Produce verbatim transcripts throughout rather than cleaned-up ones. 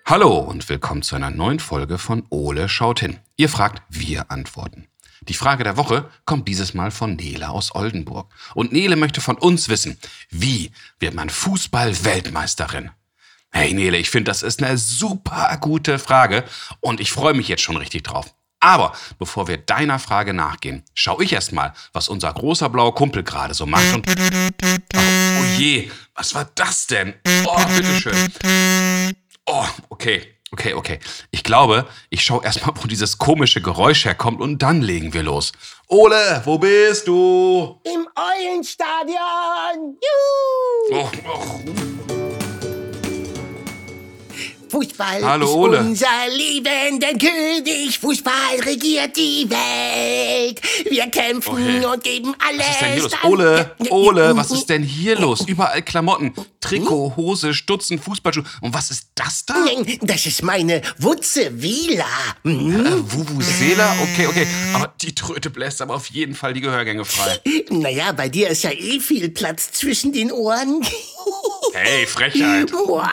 Hallo und willkommen zu einer neuen Folge von Ole schaut hin. Ihr fragt, wir antworten. Die Frage der Woche kommt dieses Mal von Nele aus Oldenburg. Und Nele möchte von uns wissen, wie wird man Fußball-Weltmeisterin? Hey Nele, ich finde, das ist eine super gute Frage und ich freue mich jetzt schon richtig drauf. Aber bevor wir deiner Frage nachgehen, schau ich erst mal, was unser großer blauer Kumpel gerade so macht. Und oh, oh je, was war das denn? Oh, bitteschön. Oh, okay, okay, okay. Ich glaube, ich schaue erst mal, wo dieses komische Geräusch herkommt und dann legen wir los. Ole, wo bist du? Im Eulenstadion! Juhu! Oh, oh. Fußball Hallo, ist Ole. unser Leben, denn König Fußball regiert die Welt. Wir kämpfen Okay. und geben alles. Was ist denn hier los? an- Ole, Ole, was ist denn hier los? Überall Klamotten, Trikot, Hose, Stutzen, Fußballschuhe. Und was ist das da? Das ist meine Wutzewila. Hm? Äh, Vuvuzela? Okay, okay. Aber die Tröte bläst aber auf jeden Fall die Gehörgänge frei. Naja, bei dir ist ja eh viel Platz zwischen den Ohren. Hey, Frechheit. Boah.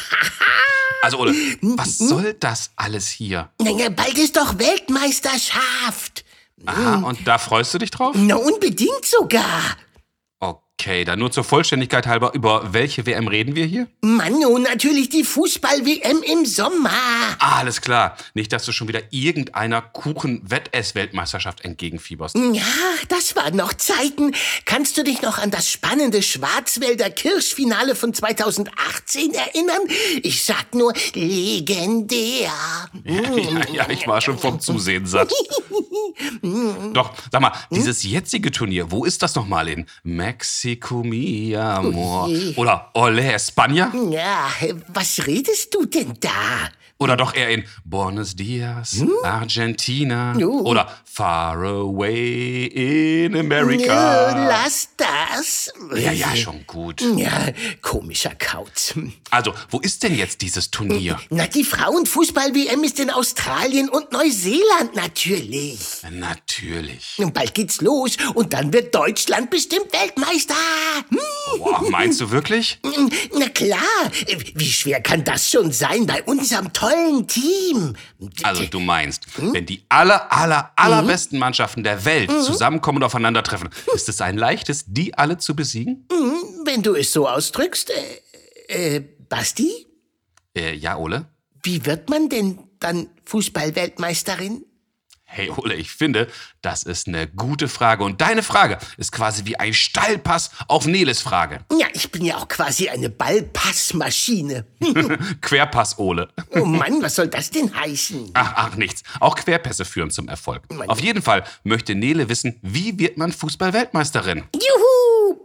Also Ole, was soll das alles hier? Naja, bald ist doch Weltmeisterschaft. Aha, und da freust du dich drauf? Na, unbedingt sogar. Okay, dann nur zur Vollständigkeit halber, über welche W M reden wir hier? Mann, und natürlich die Fußball-W M im Sommer. Ah, alles klar. Nicht, dass du schon wieder irgendeiner Kuchen-Wettess-Weltmeisterschaft entgegenfieberst. Ja, das waren noch Zeiten. Kannst du dich noch an das spannende Schwarzwälder Kirschfinale von zweitausendachtzehn erinnern? Ich sag nur, legendär. Ja, ja, ich war schon vom Zusehen satt. Doch, sag mal, dieses jetzige Turnier, wo ist das nochmal in Mexico, mi amor? Ui. Oder Ole España? Ja, was redest du denn da? Oder doch eher in Buenos Dias, Argentina? Oh. Oder Far Away in Ja, America? lass das. Ja, ja, schon gut. Ja, komischer Kauz. Also, wo ist denn jetzt dieses Turnier? Na, die Frauenfußball-W M ist in Australien und Neuseeland natürlich. Natürlich. Und bald geht's los und dann wird Deutschland bestimmt Weltmeister. Hm. Boah, meinst du wirklich? Na klar, wie schwer kann das schon sein bei unserem tollen Team? Also du meinst, wenn die aller, aller, allerbesten Mannschaften der Welt zusammenkommen und aufeinandertreffen, ist es ein leichtes, die alle zu besiegen? Wenn du es so ausdrückst, äh, äh, Basti, Äh, ja, Ole? wie wird man denn dann Fußball-Weltmeisterin? Hey, Ole, ich finde, das ist eine gute Frage. Und deine Frage ist quasi wie ein Steilpass auf Neles Frage. Ja, ich bin ja auch quasi eine Ballpassmaschine. Querpass, Ole. Oh Mann, was soll das denn heißen? Ach, ach, nichts. Auch Querpässe führen zum Erfolg. Mann. Auf jeden Fall möchte Nele wissen, wie wird man Fußball-Weltmeisterin? Juhu!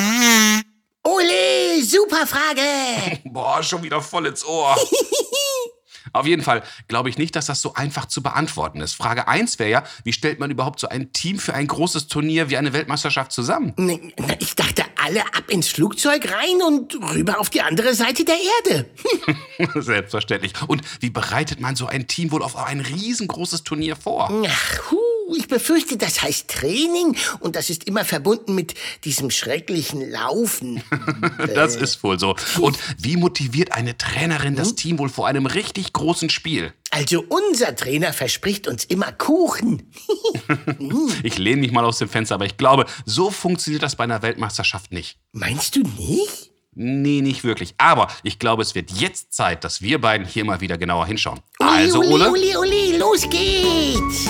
Ole, super Frage! Boah, schon wieder voll ins Ohr. Auf jeden Fall glaube ich nicht, dass das so einfach zu beantworten ist. Frage eins wäre ja, wie stellt man überhaupt so ein Team für ein großes Turnier wie eine Weltmeisterschaft zusammen? Na, ich dachte, alle ab ins Flugzeug rein und rüber auf die andere Seite der Erde. Selbstverständlich. Und wie bereitet man so ein Team wohl auf ein riesengroßes Turnier vor? Ach, hu, ich befürchte, das heißt Training und das ist immer verbunden mit diesem schrecklichen Laufen. Das ist wohl so. Und wie motiviert eine Trainerin das Team wohl vor einem richtig großen Spiel? Also unser Trainer verspricht uns immer Kuchen. Ich lehne mich mal aus dem Fenster, aber ich glaube, so funktioniert das bei einer Weltmeisterschaft nicht. Meinst du nicht? Nee, nicht wirklich. Aber ich glaube, es wird jetzt Zeit, dass wir beiden hier mal wieder genauer hinschauen. Uli, Also, Uli, Ole? Uli, Uli, los geht's!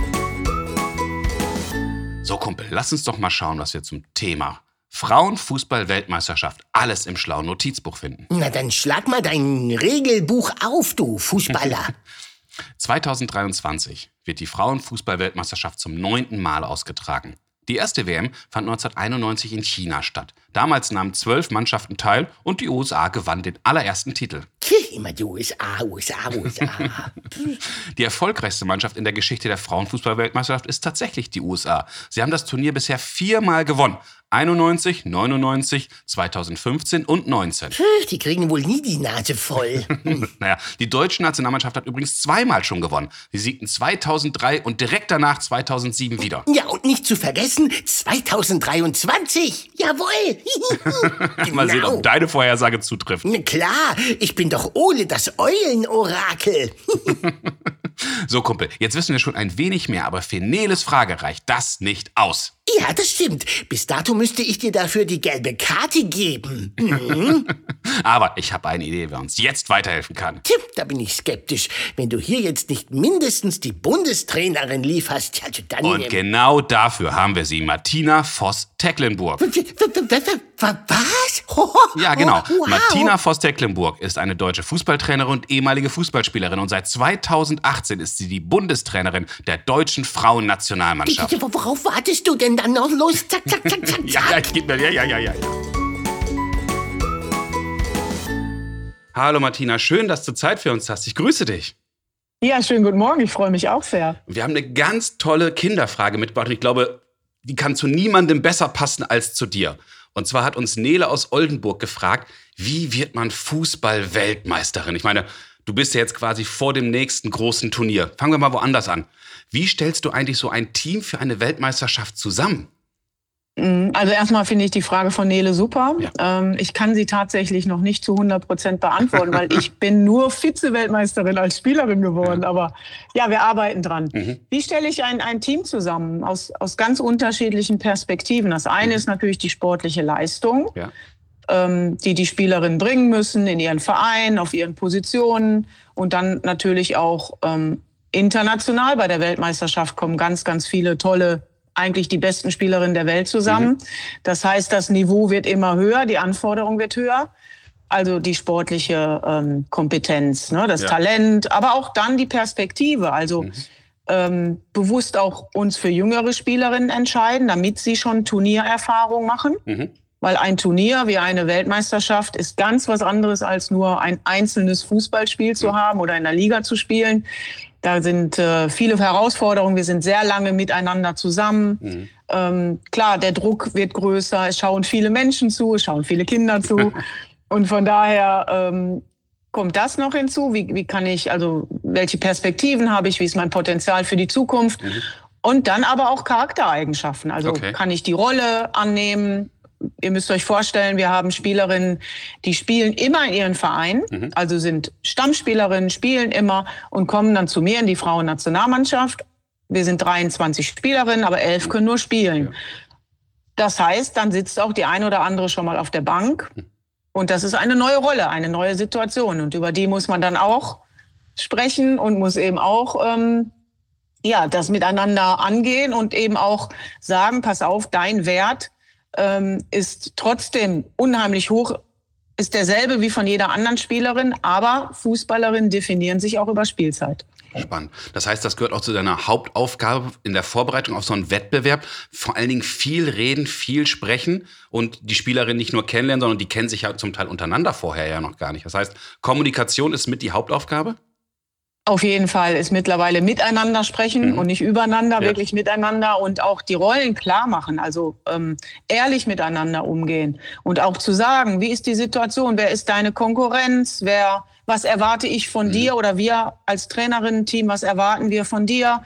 So, Kumpel, lass uns doch mal schauen, was wir zum Thema Frauenfußball-Weltmeisterschaft alles im schlauen Notizbuch finden. Na, dann schlag mal dein Regelbuch auf, du Fußballer. zweitausenddreiundzwanzig wird die Frauenfußball-Weltmeisterschaft zum neunten Mal ausgetragen. Die erste W M fand neunzehnhunderteinundneunzig in China statt. Damals nahmen zwölf Mannschaften teil und die U S A gewann den allerersten Titel. Tch, immer die U S A, U S A, U S A. Die erfolgreichste Mannschaft in der Geschichte der Frauenfußball-Weltmeisterschaft ist tatsächlich die U S A. Sie haben das Turnier bisher viermal gewonnen. einundneunzig, neunundneunzig, zweitausendfünfzehn und neunzehn. Die kriegen wohl nie die Nase voll. Naja, die deutsche Nationalmannschaft hat übrigens zweimal schon gewonnen. Sie siegten zweitausenddrei und direkt danach zweitausendsieben wieder. Ja, und nicht zu vergessen, zweitausenddreiundzwanzig. Jawohl. Genau. Mal sehen, ob deine Vorhersage zutrifft. Na klar, ich bin doch Ole, das Eulenorakel. So, Kumpel, jetzt wissen wir schon ein wenig mehr, aber für Neles Frage reicht das nicht aus. Ja, das stimmt. Bis dato müsste ich dir dafür die gelbe Karte geben. Mhm. Aber ich habe eine Idee, wer uns jetzt weiterhelfen kann. Tipp, da bin ich skeptisch. Wenn du hier jetzt nicht mindestens die Bundestrainerin lieferst, also dann... Und genau dafür haben wir sie, Martina Voss-Tecklenburg. Was? Ja, genau. Wow. Martina Voss-Tecklenburg ist eine deutsche Fußballtrainerin und ehemalige Fußballspielerin. Und seit zweitausendachtzehn ist sie die Bundestrainerin der deutschen Frauennationalmannschaft. Worauf wartest du denn dann noch? Los, zack, zack, zack, zack, Ja, ja, gib mir, ja, ja, ja, ja. Hallo Martina, schön, dass du Zeit für uns hast. Ich grüße dich. Ja, schönen guten Morgen, ich freue mich auch sehr. Wir haben eine ganz tolle Kinderfrage mitgebracht und ich glaube, die kann zu niemandem besser passen als zu dir. Und zwar hat uns Nele aus Oldenburg gefragt, wie wird man Fußball-Weltmeisterin? Ich meine, du bist ja jetzt quasi vor dem nächsten großen Turnier. Fangen wir mal woanders an. Wie stellst du eigentlich so ein Team für eine Weltmeisterschaft zusammen? Also erstmal finde ich die Frage von Nele super. Ja. Ähm, ich kann sie tatsächlich noch nicht zu hundert Prozent beantworten, weil ich bin nur Vize-Weltmeisterin als Spielerin geworden. Ja. Aber ja, wir arbeiten dran. Mhm. Wie stelle ich ein, ein Team zusammen? Aus, aus ganz unterschiedlichen Perspektiven. Das eine mhm. ist natürlich die sportliche Leistung, ja. ähm, die die Spielerinnen bringen müssen in ihren Vereinen, auf ihren Positionen. Und dann natürlich auch ähm, international bei der Weltmeisterschaft kommen ganz, ganz viele tolle, eigentlich die besten Spielerinnen der Welt zusammen. Mhm. Das heißt, das Niveau wird immer höher, die Anforderung wird höher. Also die sportliche ähm, Kompetenz, ne, das ja. Talent, aber auch dann die Perspektive. Also mhm. ähm, bewusst auch uns für jüngere Spielerinnen entscheiden, damit sie schon Turniererfahrung machen. Mhm. Weil ein Turnier wie eine Weltmeisterschaft ist ganz was anderes, als nur ein einzelnes Fußballspiel zu haben oder in der Liga zu spielen. Da sind äh, viele Herausforderungen. Wir sind sehr lange miteinander zusammen. Mhm. Ähm, klar, der Druck wird größer. Es schauen viele Menschen zu, es schauen viele Kinder zu. Und von daher ähm, kommt das noch hinzu. Wie, wie kann ich, also welche Perspektiven habe ich? Wie ist mein Potenzial für die Zukunft? Mhm. Und dann aber auch Charaktereigenschaften. Also okay. kann ich die Rolle annehmen? Ihr müsst euch vorstellen, wir haben Spielerinnen, die spielen immer in ihren Vereinen, mhm. also sind Stammspielerinnen, spielen immer und kommen dann zu mir in die Frauennationalmannschaft. Wir sind dreiundzwanzig Spielerinnen, aber elf können nur spielen. Ja. Das heißt, dann sitzt auch die eine oder andere schon mal auf der Bank. Und das ist eine neue Rolle, eine neue Situation. Und über die muss man dann auch sprechen und muss eben auch ähm, ja, das miteinander angehen und eben auch sagen, pass auf, dein Wert Ähm, ist trotzdem unheimlich hoch, ist derselbe wie von jeder anderen Spielerin, aber Fußballerinnen definieren sich auch über Spielzeit. Spannend. Das heißt, das gehört auch zu deiner Hauptaufgabe in der Vorbereitung auf so einen Wettbewerb. Vor allen Dingen viel reden, viel sprechen und die Spielerinnen nicht nur kennenlernen, sondern die kennen sich ja zum Teil untereinander vorher ja noch gar nicht. Das heißt, Kommunikation ist mit die Hauptaufgabe? Auf jeden Fall ist mittlerweile miteinander sprechen mhm. und nicht übereinander, ja. wirklich miteinander und auch die Rollen klar machen, also ähm, ehrlich miteinander umgehen und auch zu sagen, wie ist die Situation, wer ist deine Konkurrenz, wer, was erwarte ich von mhm. dir oder wir als Trainerinnen-Team, was erwarten wir von dir?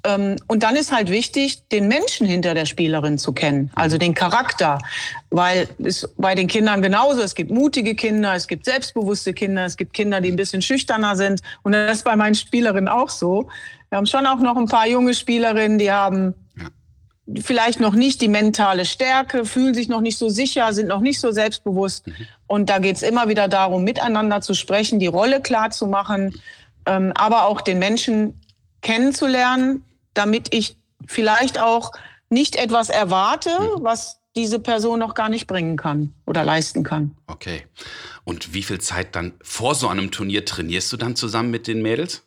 Und dann ist halt wichtig, den Menschen hinter der Spielerin zu kennen, also den Charakter, weil es bei den Kindern genauso, es gibt mutige Kinder, es gibt selbstbewusste Kinder, es gibt Kinder, die ein bisschen schüchterner sind und das ist bei meinen Spielerinnen auch so. Wir haben schon auch noch ein paar junge Spielerinnen, die haben vielleicht noch nicht die mentale Stärke, fühlen sich noch nicht so sicher, sind noch nicht so selbstbewusst und da geht es immer wieder darum, miteinander zu sprechen, die Rolle klar zu machen, aber auch den Menschen kennenzulernen, damit ich vielleicht auch nicht etwas erwarte, was diese Person noch gar nicht bringen kann oder leisten kann. Okay. Und wie viel Zeit dann vor so einem Turnier trainierst du dann zusammen mit den Mädels?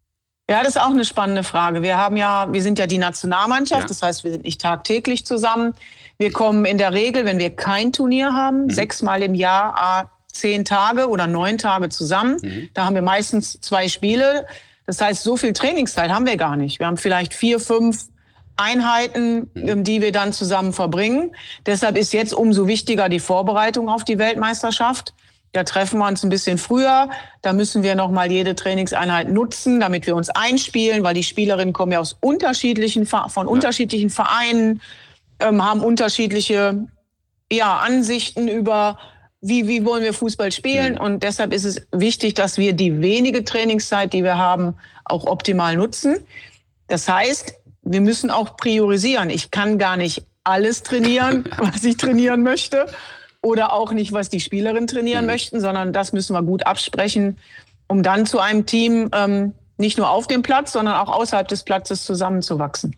Ja, das ist auch eine spannende Frage. Wir haben ja, wir sind ja die Nationalmannschaft, ja. das heißt, wir sind nicht tagtäglich zusammen. Wir kommen in der Regel, wenn wir kein Turnier haben, mhm. sechsmal im Jahr, zehn Tage oder neun Tage zusammen. Mhm. Da haben wir meistens zwei Spiele. Das heißt, so viel Trainingszeit haben wir gar nicht. Wir haben vielleicht vier, fünf Einheiten, mhm. die wir dann zusammen verbringen. Deshalb ist jetzt umso wichtiger die Vorbereitung auf die Weltmeisterschaft. Da treffen wir uns ein bisschen früher. Da müssen wir noch mal jede Trainingseinheit nutzen, damit wir uns einspielen, weil die Spielerinnen kommen ja aus unterschiedlichen, von ja. unterschiedlichen Vereinen, ähm, haben unterschiedliche ja, Ansichten über, wie, wie wollen wir Fußball spielen. Mhm. Und deshalb ist es wichtig, dass wir die wenige Trainingszeit, die wir haben, auch optimal nutzen. Das heißt, wir müssen auch priorisieren. Ich kann gar nicht alles trainieren, was ich trainieren möchte. Oder auch nicht, was die Spielerinnen trainieren mhm. möchten, sondern das müssen wir gut absprechen, um dann zu einem Team ähm, nicht nur auf dem Platz, sondern auch außerhalb des Platzes zusammenzuwachsen.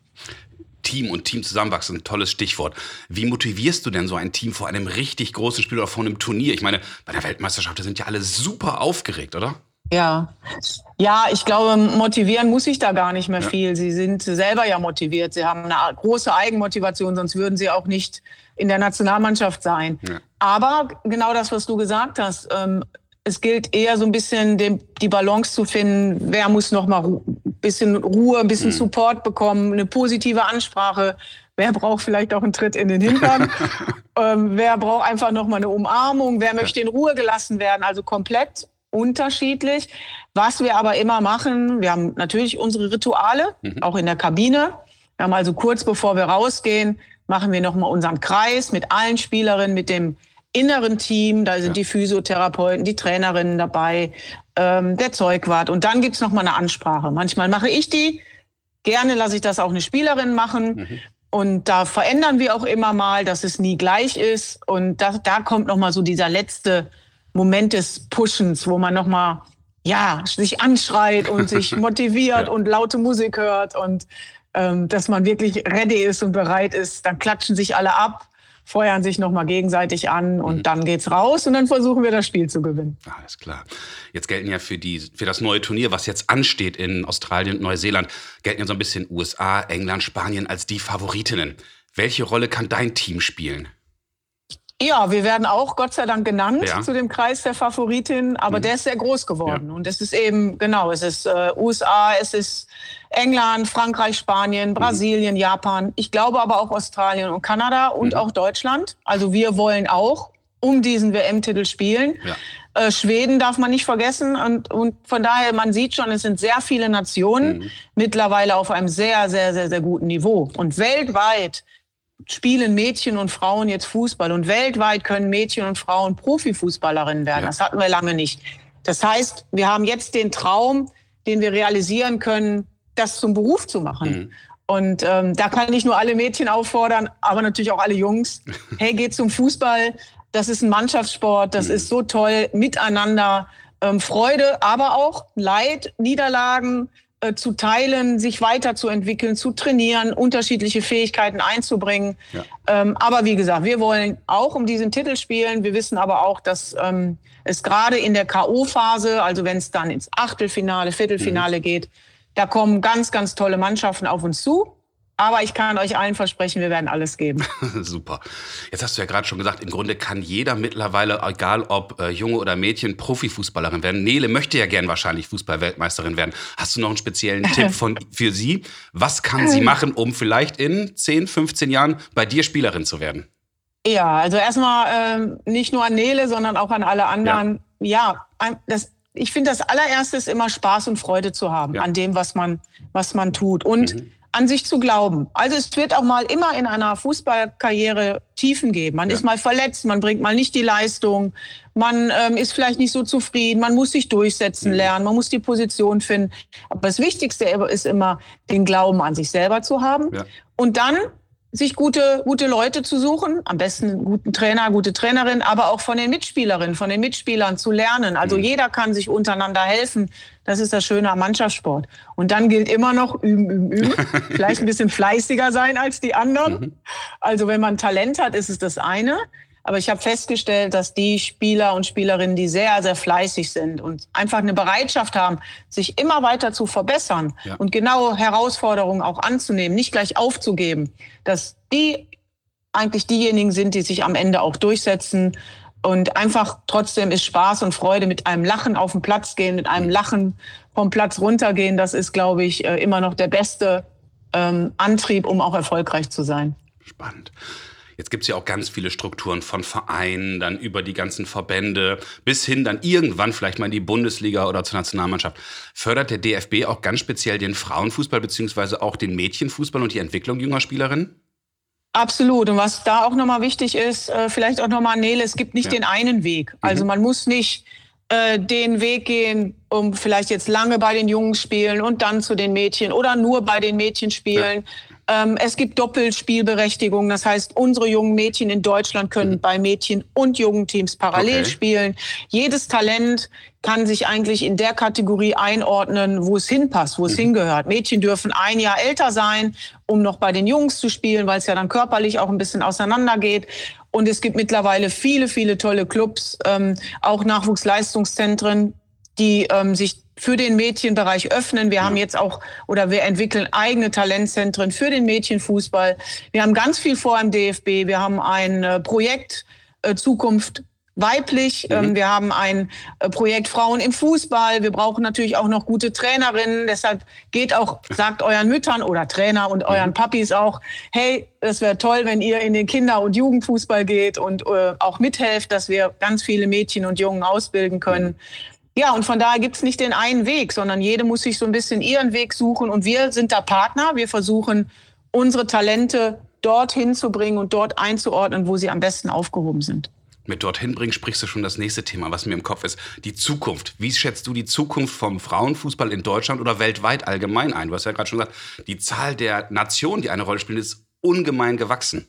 Team und Team zusammenwachsen, ein tolles Stichwort. Wie motivierst du denn so ein Team vor einem richtig großen Spiel oder vor einem Turnier? Ich meine, bei der Weltmeisterschaft, da sind ja alle super aufgeregt, oder? Ja, ja, ich glaube, motivieren muss ich da gar nicht mehr ja. viel. Sie sind selber ja motiviert. Sie haben eine große Eigenmotivation, sonst würden sie auch nicht in der Nationalmannschaft sein. Ja. Aber genau das, was du gesagt hast, ähm, es gilt eher so ein bisschen den, die Balance zu finden. Wer muss noch mal ein bisschen Ruhe, ein bisschen mhm. Support bekommen, eine positive Ansprache. Wer braucht vielleicht auch einen Tritt in den Hintern? ähm, wer braucht einfach noch mal eine Umarmung? Wer möchte in Ruhe gelassen werden? Also komplett unterschiedlich. Was wir aber immer machen, wir haben natürlich unsere Rituale, mhm. auch in der Kabine. Wir haben also kurz bevor wir rausgehen, machen wir nochmal unseren Kreis mit allen Spielerinnen, mit dem inneren Team. Da sind ja. die Physiotherapeuten, die Trainerinnen dabei, ähm, der Zeugwart. Und dann gibt's nochmal eine Ansprache. Manchmal mache ich die. Gerne lasse ich das auch eine Spielerin machen. Mhm. Und da verändern wir auch immer mal, dass es nie gleich ist. Und da, da kommt nochmal so dieser letzte Moment des Pushens, wo man nochmal ja, sich anschreit und sich motiviert ja. und laute Musik hört und ähm, dass man wirklich ready ist und bereit ist. Dann klatschen sich alle ab, feuern sich nochmal gegenseitig an und mhm. dann geht's raus und dann versuchen wir das Spiel zu gewinnen. Alles klar. Jetzt gelten ja für, die, für das neue Turnier, was jetzt ansteht in Australien und Neuseeland, gelten ja so ein bisschen U S A, England, Spanien als die Favoritinnen. Welche Rolle kann dein Team spielen? Ja, wir werden auch Gott sei Dank genannt ja. zu dem Kreis der Favoritinnen, aber mhm. der ist sehr groß geworden. Ja. Und es ist eben, genau, es ist äh, U S A, es ist England, Frankreich, Spanien, Brasilien, mhm. Japan. Ich glaube aber auch Australien und Kanada und mhm. auch Deutschland. Also wir wollen auch um diesen W M-Titel spielen. Ja. Äh, Schweden darf man nicht vergessen. Und, und von daher, man sieht schon, es sind sehr viele Nationen mhm. mittlerweile auf einem sehr, sehr, sehr, sehr guten Niveau. Und weltweit spielen Mädchen und Frauen jetzt Fußball und weltweit können Mädchen und Frauen Profifußballerinnen werden. Ja. Das hatten wir lange nicht. Das heißt, wir haben jetzt den Traum, den wir realisieren können, das zum Beruf zu machen. Mhm. Und ähm, da kann ich nur alle Mädchen auffordern, aber natürlich auch alle Jungs. Hey, geht zum Fußball. Das ist ein Mannschaftssport. Das mhm. ist so toll. Miteinander. Ähm, Freude, aber auch Leid, Niederlagen zu teilen, sich weiterzuentwickeln, zu trainieren, unterschiedliche Fähigkeiten einzubringen. Ja. Ähm, aber wie gesagt, wir wollen auch um diesen Titel spielen. Wir wissen aber auch, dass ähm, es gerade in der K O-Phase, also wenn es dann ins Achtelfinale, Viertelfinale mhm. geht, da kommen ganz, ganz tolle Mannschaften auf uns zu. Aber ich kann euch allen versprechen, wir werden alles geben. Super. Jetzt hast du ja gerade schon gesagt, im Grunde kann jeder mittlerweile, egal ob äh, Junge oder Mädchen, Profifußballerin werden. Nele möchte ja gern wahrscheinlich Fußball-Weltmeisterin werden. Hast du noch einen speziellen Tipp von, für sie? Was kann sie machen, um vielleicht in zehn, fünfzehn Jahren bei dir Spielerin zu werden? Ja, also erstmal ähm, nicht nur an Nele, sondern auch an alle anderen. Ja, ja das, ich finde, das allererste ist immer Spaß und Freude zu haben ja. an dem, was man, was man tut. Und mhm. an sich zu glauben. Also es wird auch mal immer in einer Fußballkarriere Tiefen geben. Man ja. ist mal verletzt, man bringt mal nicht die Leistung, man ähm, ist vielleicht nicht so zufrieden, man muss sich durchsetzen mhm. lernen, man muss die Position finden. Aber das Wichtigste ist immer, den Glauben an sich selber zu haben ja. und dann sich gute, gute Leute zu suchen, am besten einen guten Trainer, gute Trainerin, aber auch von den Mitspielerinnen, von den Mitspielern zu lernen. Also mhm. jeder kann sich untereinander helfen. Das ist das Schöne am Mannschaftssport. Und dann gilt immer noch üben, üben, üben. Vielleicht ein bisschen fleißiger sein als die anderen. Mhm. Also wenn man Talent hat, ist es das eine. Aber ich habe festgestellt, dass die Spieler und Spielerinnen, die sehr, sehr fleißig sind und einfach eine Bereitschaft haben, sich immer weiter zu verbessern ja. und genau Herausforderungen auch anzunehmen, nicht gleich aufzugeben, dass die eigentlich diejenigen sind, die sich am Ende auch durchsetzen. Und einfach trotzdem ist Spaß und Freude mit einem Lachen auf den Platz gehen, mit einem Lachen vom Platz runtergehen. Das ist, glaube ich, immer noch der beste ähm, Antrieb, um auch erfolgreich zu sein. Spannend. Jetzt gibt es ja auch ganz viele Strukturen von Vereinen, dann über die ganzen Verbände, bis hin dann irgendwann vielleicht mal in die Bundesliga oder zur Nationalmannschaft. Fördert der D F B auch ganz speziell den Frauenfußball beziehungsweise auch den Mädchenfußball und die Entwicklung junger Spielerinnen? Absolut. Und was da auch nochmal wichtig ist, äh, vielleicht auch nochmal, Nele, es gibt nicht ja. den einen Weg. Also mhm. man muss nicht äh, den Weg gehen, um vielleicht jetzt lange bei den Jungs spielen und dann zu den Mädchen oder nur bei den Mädchen spielen. Ja. Ähm, es gibt Doppelspielberechtigung. Das heißt, unsere jungen Mädchen in Deutschland können mhm. bei Mädchen- und Jugendteams parallel okay. spielen. Jedes Talent kann sich eigentlich in der Kategorie einordnen, wo es hinpasst, wo es mhm. hingehört. Mädchen dürfen ein Jahr älter sein, um noch bei den Jungs zu spielen, weil es ja dann körperlich auch ein bisschen auseinandergeht. Und es gibt mittlerweile viele, viele tolle Clubs, ähm, auch Nachwuchsleistungszentren, die ähm, sich für den Mädchenbereich öffnen. Wir ja. haben jetzt auch, oder wir entwickeln eigene Talentzentren für den Mädchenfußball. Wir haben ganz viel vor im D F B. Wir haben ein äh, Projekt äh, Zukunft weiblich. Mhm. Ähm, wir haben ein äh, Projekt Frauen im Fußball. Wir brauchen natürlich auch noch gute Trainerinnen. Deshalb geht auch, sagt euren Müttern oder Trainer und euren mhm. Papis auch, hey, es wäre toll, wenn ihr in den Kinder- und Jugendfußball geht und äh, auch mithelft, dass wir ganz viele Mädchen und Jungen ausbilden können. Mhm. Ja, und von daher gibt's nicht den einen Weg, sondern jede muss sich so ein bisschen ihren Weg suchen. Und wir sind da Partner. Wir versuchen, unsere Talente dorthin zu bringen und dort einzuordnen, wo sie am besten aufgehoben sind. Mit dorthin bringen sprichst du schon das nächste Thema, was mir im Kopf ist. Die Zukunft. Wie schätzt du die Zukunft vom Frauenfußball in Deutschland oder weltweit allgemein ein? Du hast ja gerade schon gesagt, die Zahl der Nationen, die eine Rolle spielen, ist ungemein gewachsen.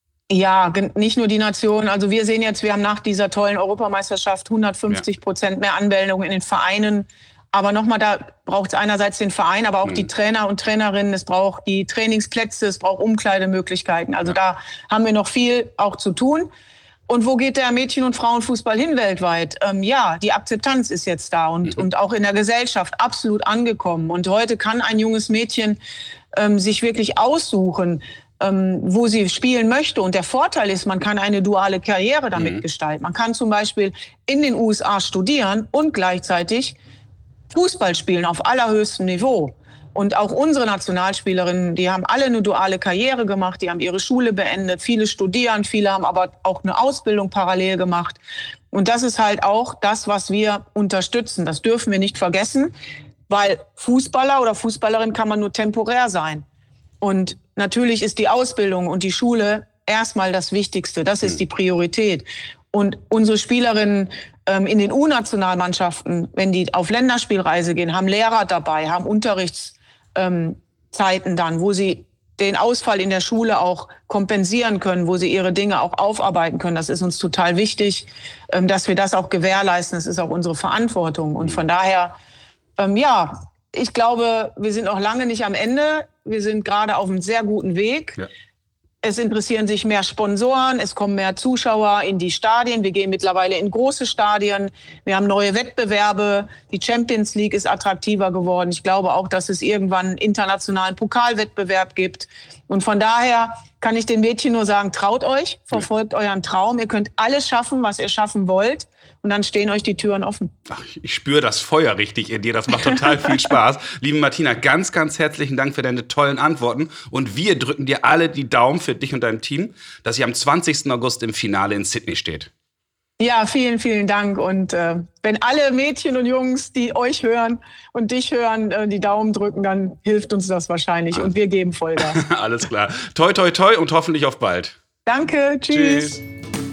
Ja, nicht nur die Nationen. Also wir sehen jetzt, wir haben nach dieser tollen Europameisterschaft hundertfünfzig Prozent ja. mehr Anmeldungen in den Vereinen. Aber nochmal, da braucht es einerseits den Verein, aber auch mhm. die Trainer und Trainerinnen. Es braucht die Trainingsplätze, es braucht Umkleidemöglichkeiten. Also ja. da haben wir noch viel auch zu tun. Und wo geht der Mädchen- und Frauenfußball hin weltweit? Ähm, ja, die Akzeptanz ist jetzt da und, mhm. und auch in der Gesellschaft absolut angekommen. Und heute kann ein junges Mädchen ähm, sich wirklich aussuchen, ähm, wo sie spielen möchte. Und der Vorteil ist, man kann eine duale Karriere damit mhm. gestalten. Man kann zum Beispiel in den U S A studieren und gleichzeitig Fußball spielen auf allerhöchstem Niveau. Und auch unsere Nationalspielerinnen, die haben alle eine duale Karriere gemacht, die haben ihre Schule beendet, viele studieren, viele haben aber auch eine Ausbildung parallel gemacht. Und das ist halt auch das, was wir unterstützen. Das dürfen wir nicht vergessen, weil Fußballer oder Fußballerin kann man nur temporär sein. Und natürlich ist die Ausbildung und die Schule erstmal das Wichtigste, das ist die Priorität. Und unsere Spielerinnen ähm, in den U-Nationalmannschaften, wenn die auf Länderspielreise gehen, haben Lehrer dabei, haben Unterrichts Ähm, Zeiten dann, wo sie den Ausfall in der Schule auch kompensieren können, wo sie ihre Dinge auch aufarbeiten können. Das ist uns total wichtig, ähm, dass wir das auch gewährleisten. Das ist auch unsere Verantwortung. Und von daher, ähm, ja, ich glaube, wir sind noch lange nicht am Ende. Wir sind gerade auf einem sehr guten Weg. Ja. Es interessieren sich mehr Sponsoren, es kommen mehr Zuschauer in die Stadien. Wir gehen mittlerweile in große Stadien. Wir haben neue Wettbewerbe. Die Champions League ist attraktiver geworden. Ich glaube auch, dass es irgendwann einen internationalen Pokalwettbewerb gibt. Und von daher kann ich den Mädchen nur sagen, traut euch, verfolgt ja. euren Traum. Ihr könnt alles schaffen, was ihr schaffen wollt. Und dann stehen euch die Türen offen. Ach, ich spüre das Feuer richtig in dir. Das macht total viel Spaß. Liebe Martina, ganz, ganz herzlichen Dank für deine tollen Antworten. Und wir drücken dir alle die Daumen für dich und dein Team, dass ihr am zwanzigsten August im Finale in Sydney steht. Ja, vielen, vielen Dank. Und äh, wenn alle Mädchen und Jungs, die euch hören und dich hören, äh, die Daumen drücken, dann hilft uns das wahrscheinlich. Ah. Und wir geben Vollgas. Alles klar. Toi, toi, toi und hoffentlich auf bald. Danke. Tschüss. Tschüss.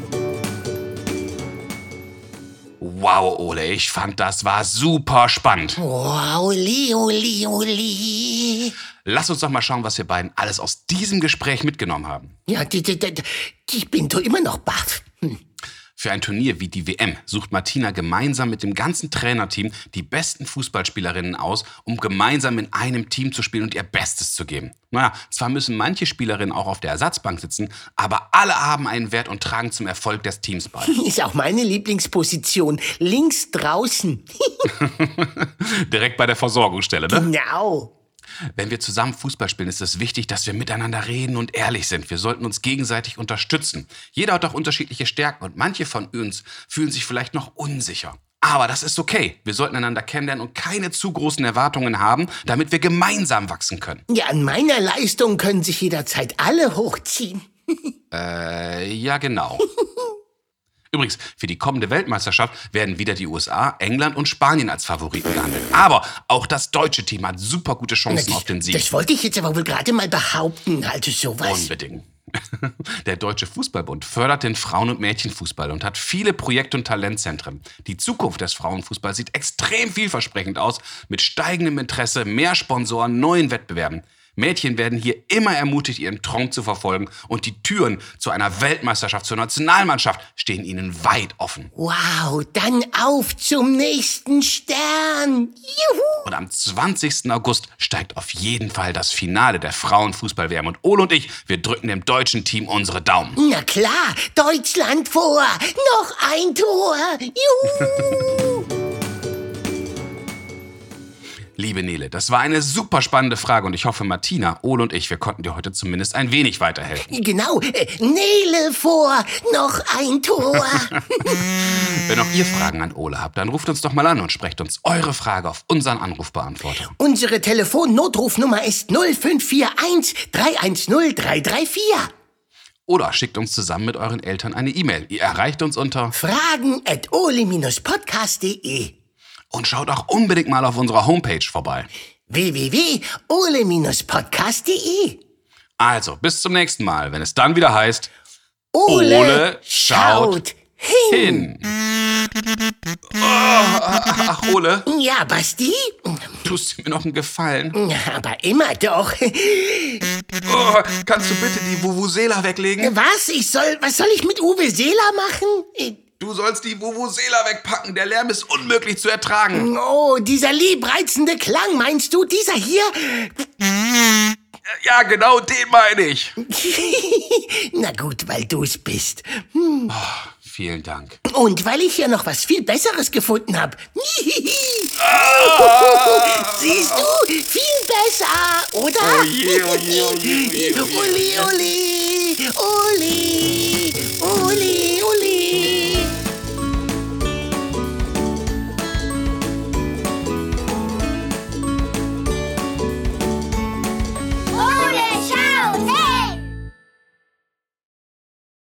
Wow, Ole, ich fand, das war super spannend. Wow, Oli, Oli, Oli. Lass uns doch mal schauen, was wir beiden alles aus diesem Gespräch mitgenommen haben. Ja, die, die, die, ich bin doch immer noch baff. Hm. Für ein Turnier wie die W M sucht Martina gemeinsam mit dem ganzen Trainerteam die besten Fußballspielerinnen aus, um gemeinsam in einem Team zu spielen und ihr Bestes zu geben. Naja, zwar müssen manche Spielerinnen auch auf der Ersatzbank sitzen, aber alle haben einen Wert und tragen zum Erfolg des Teams bei. Ist auch meine Lieblingsposition, links draußen. Direkt bei der Versorgungsstelle, ne? Genau. Wenn wir zusammen Fußball spielen, ist es wichtig, dass wir miteinander reden und ehrlich sind. Wir sollten uns gegenseitig unterstützen. Jeder hat auch unterschiedliche Stärken und manche von uns fühlen sich vielleicht noch unsicher. Aber das ist okay. Wir sollten einander kennenlernen und keine zu großen Erwartungen haben, damit wir gemeinsam wachsen können. Ja, an meiner Leistung können sich jederzeit alle hochziehen. Äh, ja genau. Übrigens, für die kommende Weltmeisterschaft werden wieder die U S A, England und Spanien als Favoriten gehandelt. Aber auch das deutsche Team hat super gute Chancen das, auf den Sieg. Das wollte ich jetzt aber wohl gerade mal behaupten, also sowas. Unbedingt. Der Deutsche Fußballbund fördert den Frauen- und Mädchenfußball und hat viele Projekt- und Talentzentren. Die Zukunft des Frauenfußballs sieht extrem vielversprechend aus, mit steigendem Interesse, mehr Sponsoren, neuen Wettbewerben. Mädchen werden hier immer ermutigt, ihren Traum zu verfolgen und die Türen zu einer Weltmeisterschaft, zur Nationalmannschaft stehen ihnen weit offen. Wow, dann auf zum nächsten Stern. Juhu! Und am zwanzigsten August steigt auf jeden Fall das Finale der Frauenfußball-W M. Und Ole und ich, wir drücken dem deutschen Team unsere Daumen. Na klar, Deutschland vor. Noch ein Tor. Juhu! Liebe Nele, das war eine super spannende Frage und ich hoffe, Martina, Ole und ich, wir konnten dir heute zumindest ein wenig weiterhelfen. Genau, äh, Nele vor, noch ein Tor. Wenn auch ihr Fragen an Ole habt, dann ruft uns doch mal an und sprecht uns eure Frage auf unseren Anrufbeantworter. Unsere Telefonnotrufnummer ist null fünf vier eins, drei eins null, drei drei vier. Oder schickt uns zusammen mit euren Eltern eine E-Mail. Ihr erreicht uns unter fragen at ole podcast punkt de. Und schaut auch unbedingt mal auf unserer Homepage vorbei. w w w punkt ole podcast punkt de. Also, bis zum nächsten Mal, wenn es dann wieder heißt Ole, Ole schaut, schaut hin. hin. Oh, ach, Ole, Ja, Basti? tust du mir noch einen Gefallen? Aber immer doch. Oh, kannst du bitte die Vuvuzela weglegen? Was? Ich soll, was soll ich mit Uwe Seeler machen? Du sollst die Vuvuzela wegpacken, der Lärm ist unmöglich zu ertragen. Oh, dieser liebreizende Klang, meinst du? Dieser hier? Ja, genau, den meine ich. Na gut, weil du's bist. Oh, vielen Dank. Und weil ich hier noch was viel Besseres gefunden habe. Ah! Siehst du? Viel besser, oder? Oh je, oh je, oh je, oh je, oh je. Uli, Uli, Uli.